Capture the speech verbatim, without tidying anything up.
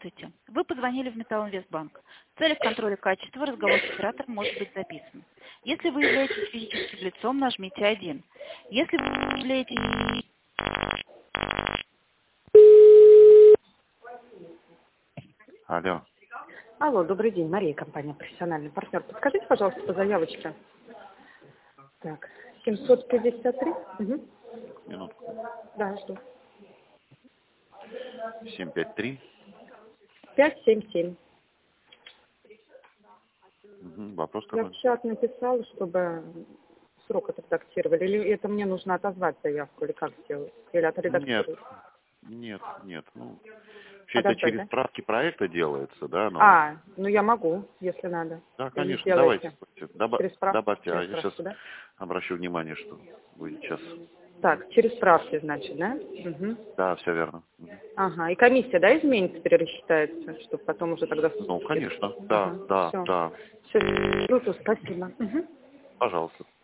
Здравствуйте. Вы позвонили в Металлинвестбанк. В целях контроля качества разговор с оператором может быть записан. Если вы являетесь физическим лицом, нажмите один. Если вы являетесь... Алло. Алло, добрый день, Мария, компания «Профессиональный партнер». Подскажите, пожалуйста, по заявочке. Так, семьсот пятьдесят три. Угу. Минутку. Да, жду. семь пять три. пять семь семь. Угу. Вопрос Я какой? в чат написала, чтобы срок отредактировали. Или это мне нужно отозвать заявку, или как сделать? Или отредактировать? Нет, нет, нет. Ну, вообще это Подождать, через да? справки проекта делается, да? Но... А, ну я могу, если надо. Да, Или конечно, сделаете. давайте. Доба- Через справки? Добавьте, а Через я сейчас справки, да? обращу внимание, что будет сейчас. Так, через справки, значит, да? Угу. Да, все верно. Мгм. Ага, и комиссия, да, изменится, перерасчитается, чтобы потом уже тогда... Ну, конечно, да, Ага, да, все. да. Все, круто, спасибо. Угу. Пожалуйста.